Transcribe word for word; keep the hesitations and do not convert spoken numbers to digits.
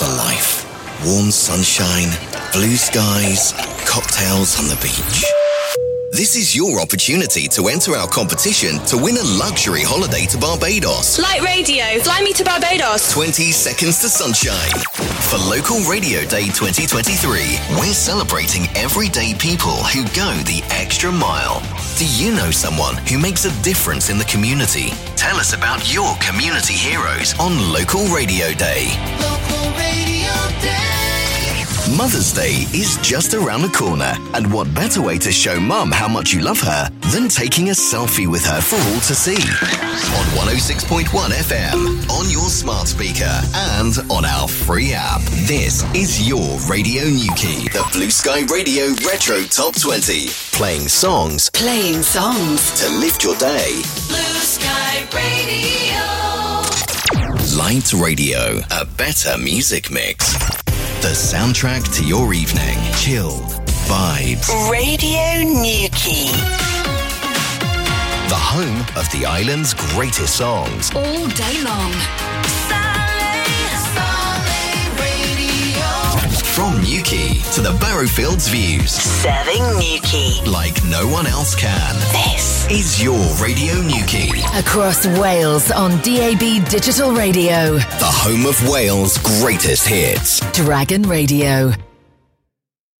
for life. Warm sunshine, blue skies, cocktails on the beach. This is your opportunity to enter our competition to win a luxury holiday to Barbados. Light Radio, fly me to Barbados. twenty seconds to sunshine. For Local Radio Day twenty twenty-three, we're celebrating everyday people who go the extra mile. Do you know someone who makes a difference in the community? Tell us about your community heroes on Local Radio Day. Local Radio Day. Mother's Day is just around the corner, and what better way to show Mum how much you love her than taking a selfie with her for all to see? On one oh six point one F M, on your smart speaker, and on our free app. This is your Radio Newquay, the Blue Sky Radio Retro Top twenty. Playing songs. Playing songs. To lift your day. Blue Sky Radio. Light Radio, a better music mix. The soundtrack to your evening. Chilled vibes. Radio Newquay. The home of the island's greatest songs. All day long. From Newquay to the Barrowfields views. Serving Newquay like no one else can. This is your Radio Newquay. Across Wales on D A B Digital Radio. The home of Wales' greatest hits. Dragon Radio.